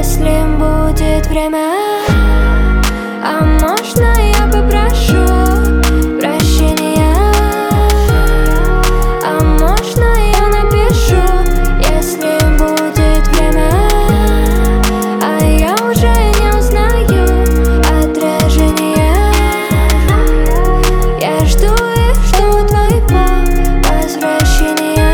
если будет время. А можно я попрошу прощения? А можно я напишу, если будет время? А я уже не узнаю отражения. Я жду и жду твоего возвращения.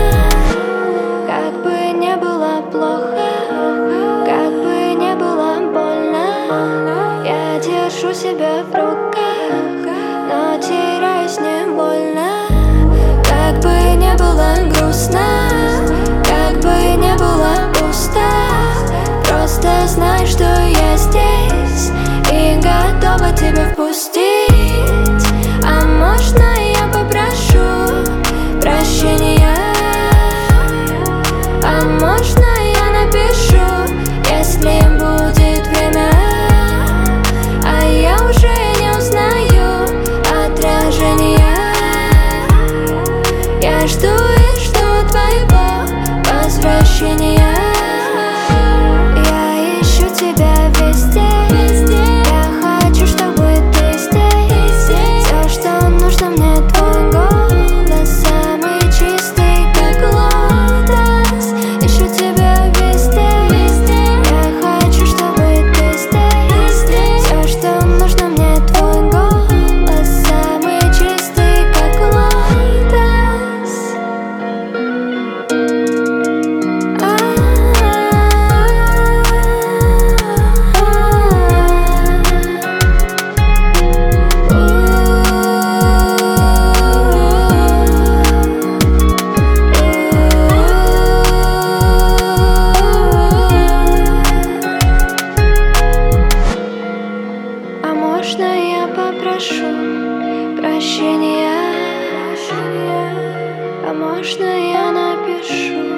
Как бы не было плохо, как бы не было больно, я держу себя в руках, но теряюсь невольно. Как бы не было грустно, как бы не было пусто, просто знай, что я здесь и готова тебя впустить. А можно я попрошу прощения? А можно я напишу, если будет время? А я уже не узнаю отражения. Я жду и жду твоего возвращения. Я ищу тебя везде, я хочу, чтобы ты здесь. Все, что нужно мне, твой голос, самый чистый, как лотос. Ищу тебя везде, я хочу, чтобы ты здесь. Все, что нужно мне, твой голос, самый чистый, как лотос. А можно я попрошу прощения? А можно я напишу?